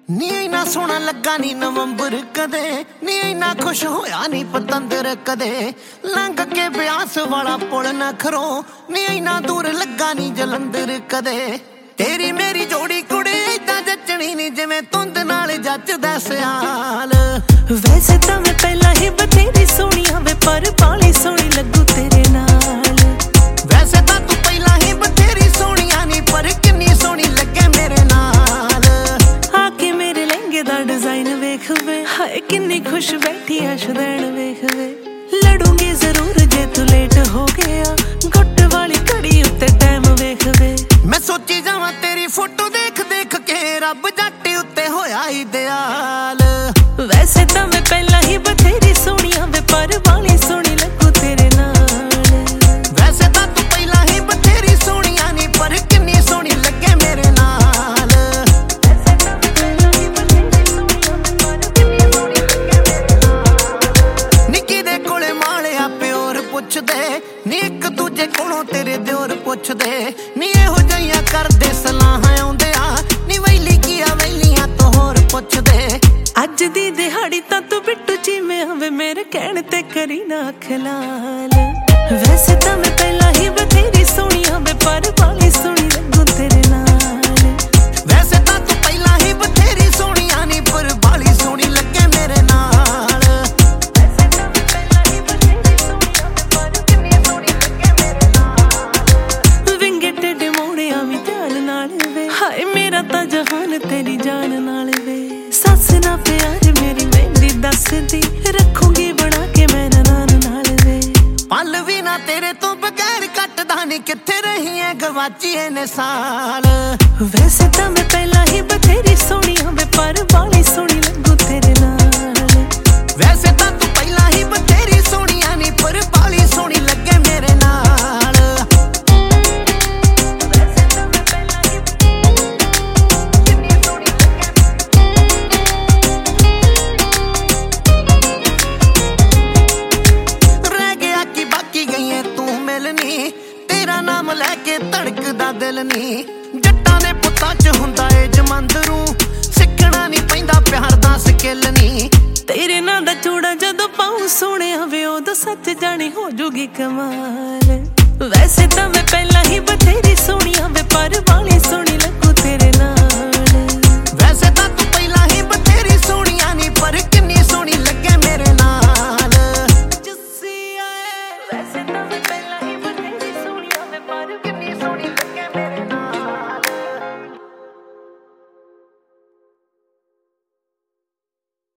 ਨੀ ਇੰਨਾ ਸੋਹਣਾ ਲੱਗਾ ਨੀ ਨਵੰਬਰ ਕਦੇ, ਨੀ ਇੰਨਾ ਖੁਸ਼ ਹੋਇਆ ਨੀ ਪਤੰਦਰ ਕਦੇ। ਲੰਘ ਕੇ ਬਿਆਸ ਵਾਲਾ ਪੁਲ ਨਖਰੋਂ, ਨੀ ਇੰਨਾ ਦੂਰ ਲੱਗਾ ਨੀ ਜਲੰਧਰ ਕਦੇ। ਤੇਰੀ ਮੇਰੀ ਜੋੜੀ ਕੁੜੇ ਏਦਾਂ ਜੱਚਣੀ ਨੀ ਜਿਵੇਂ ਧੁੰਦ ਨਾਲ ਜੱਚਦਾ ਸਿਆਲ। ਵੈਸੇ ਤਾਂ ਮੈਂ ਪਹਿਲਾਂ ਹੀ ਬਥੇਰੀ ਸੋਹਣੀ ਵੇ, ਪਰ ਬਾਲੀ ਸੋਹਣੀ ਲੱਗੂ ਤੇਰੇ ਨਾਲ। ਵੈਸੇ ਤਾਂ ਤੂੰ ਪਹਿਲਾਂ ਹੀ ਬਥੇਰੀ ਸੋਹਣੀਆਂ ਨੀ, ਪਰ ਕਿੰਨੀ ਸੋਹਣੀ ਲੱਗੇ ਮੇਰੇ ਨਾਲ। ਆ ਕੇ ਮੇਰੇ ਲਹਿੰਗੇ ਦਾ ਡਿਜ਼ਾਈਨ ਵੇਖ ਵੇ, ਹਾਏ ਕਿੰਨੀ ਖੁਸ਼ ਬੈਠੀ ਆ ਸ਼ਦੈਣ ਵੇਖ ਵੇ। ਲੜੂੰਗੀ ਜ਼ਰੂਰ ਜੇ ਤੂੰ ਲੇਟ ਹੋ ਗਿਆ, ਗੁੱਟ ਵਾਲੀ ਘੜੀ ਉੱਤੇ ਟਾਈਮ ਵੇਖ ਵੇ। ਮੈਂ ਸੋਚੀ ਜਾਵਾਂ ਤੇਰੀ ਫੋਟੋ ਦੇਖ ਦੇਖ ਕੇ, ਰੱਬ ਜੱਟ ਉੱਤੇ ਹੋਇਆ ਇਦਿਆਲ। ਵੈਸੇ ਤਾਂ ਮੈਂ ਪਹਿਲਾਂ ਹੀ ਬਥੇਰੀ ਸੋਹਣੀ ਵੇ, ਪਰ ਬਾਲੀ ਸੋਹਣੀ ਲੱਗੂ ਤੇਰੇ ਨਾਲ। ਵੈਸੇ ਤਾਂ ਤੂੰ ਪਹਿਲਾਂ ਹੀ ਬਥੇਰੀ ਸੋਹਣੀਆਂ ਨੀ, ਪਰ ਕਿੰਨੀ ਸੋਹਣੀ ਲੱਗੇ ਮੇਰੇ ਨਾਲ। ਵੈਸੇ ਤਾਂ ਮੈਂ ਪਹਿਲਾਂ ਹੀ ਬਥੇਰੀ ਸੋਹਣੀ ਵੇ, ਪਰ ਕਿੰਨੀ ਸੋਹਣੀ ਲੱਗੇ ਮੇਰੇ ਨਾਲ। ਨਿੱਕੀ ਦੇ ਕੋਲੇ ਮਾਲਿਆ ਪਿਓਰ ਪੁੱਛਦੇ, ਨੀ ਇੱਕ ਦੂਜੇ ਕੋਲੋਂ ਤੇਰੇ ਦਿਓਰ ਪੁੱਛਦੇ। ਨੀ ਇਹੋ ਜਿਹੀਆਂ ਕਰਦੇ ਸਲਾਹਾਂ ਆਉਂਦੇ ਆ, ਨੀ ਵੈਲੀ ਕੀ ਆ ਵੈਲੀਆਂ ਤੋਂ ਹੋਰ ਪੁੱਛਦੇ। ਅੱਜ ਦੀ ਦਿਹਾੜੀ ਤਾਂ ਤੂੰ ਬਿੱਟੂ ਚੀਵੇਂ ਵੇ, ਮੇਰੇ ਕਹਿਣ ਤੇ ਕਰੀ ਨਾ ਅੱਖ ਲਾਲ। ਵੈਸੇ ਤਾਂ ਮੈਂ ਪਹਿਲਾਂ ਹੀ ਬਥੇਰੀ ਸੋਹਣੀ ਵੇ, ਪਰ ਬਾਲੀ ਸੋਹਣੀ ਲੱਗੂ ਤੇਰੇ ਨਾਲ। ਵੈਸੇ ਤਾਂ ਤੂੰ ਪਹਿਲਾਂ ਹੀ ਬਥੇਰੀ ਸੋਹਣੀਆਂ ਨੀ, ਪਰ ਬਾਲੀ ਸੋਹਣੀ ਲੱਗੇ ਮੇਰੇ ਨਾਲ। ਵੈਸੇ ਤਾਂ ਮੈਂ ਪਹਿਲਾਂ ਹੀ ਬਥੇਰੀ ਸੋਹਣੀ ਵੇ, ਪਰ ਕਿੰਨੀ ਸੋਹਣੀ ਲੱਗੇ ਮੇਰੇ ਨਾਲ। ਵਿੰਗੇ ਟੇਢੇ ਮੋੜਿਆਂ ਵੀ ਧਿਆਨ ਨਾਲ ਵੇ, ਹਾਏ ਮੇਰਾ ਤਾਂ ਜਹਾਨ ਤੇਰੀ ਜਾਨ ਨਾਲ ਵੇ। ਸੱਸ ਨਾ ਪਿਆਰ ਮੇਰੀ ਮਹਿੰਦੀ ਦੱਸਦੀ, ਰੱਖੂੰਗੀ ਬਣਾ ਕੇ ਮੈਂ ਨਨਾਣ ਨਾਲ ਵੇ। ਪਲ ਵੀ ਨਾ ਤੇਰੇ ਤੋਂ ਬਗੈਰ ਕੱਟਦਾ ਨੀ, ਕਿੱਥੇ ਰਹੀ ਐ ਗਵਾਚੀ ਇਹਨੇ ਸਾਲ। ਵੈਸੇ ਤਾਂ ਮੈਂ ਪਹਿਲਾਂ ਹੀ ਬਥੇਰੀ ਸੋਹਣੀ ਵੇ, ਪਰ ਬਾਲੀ ਸੋਹਣੀ ਲੱਗੂ ਤੇਰੇ ਨਾਲ। ਵੈਸੇ ਤਾਂ ਤੂੰ ਪਹਿਲਾਂ ਹੀ ਬਥੇਰੀ ਸੋਹਣੀਆਂ ਨੀ, ਪਰ ਬਾਲੀ ਸੋਹਣੀ ਲੱਗੇ ਮੇਰੇ ਨਾਲ। ਵੈਸੇ ਤਾਂ ਮੈਂ ਪਹਿਲਾਂ ਹੀ ਕਿੰਨੀ ਸੋਹਣੀ ਲੱਗੇ। ਰਹਿ ਗਿਆ ਕਿ ਬਾਕੀ ਗਈਏ ਤੂੰ ਮਿਲਣੀ, ਤੇਰਾ ਨਾਮ ਲੈ ਕੇ ਧੜਕਦਾ ਦਿਲ ਨੀ। ਜੱਟਾਂ ਦੇ ਪੁੱਤਾਂ 'ਚ ਹੁੰਦਾ ਏ ਜਮੰਦਰੂ, ਸਿੱਖਣਾ ਨੀ ਪੈਂਦਾ ਪਿਆਰ ਦਾ ਸਕਿੱਲ ਨੀ। ਤੇਰੇ ਨਾਂ ਦਾ ਚੂੜਾ ਜਦੋਂ ਪਾਉਂ ਸੋਹਣਿਆ ਵੇ, ਉਦੋਂ ਸੱਚ ਜਾਣੀ ਹੋ ਜੂਗੀ ਕਮਾਲ। ਵੈਸੇ ਤਾਂ ਮੈਂ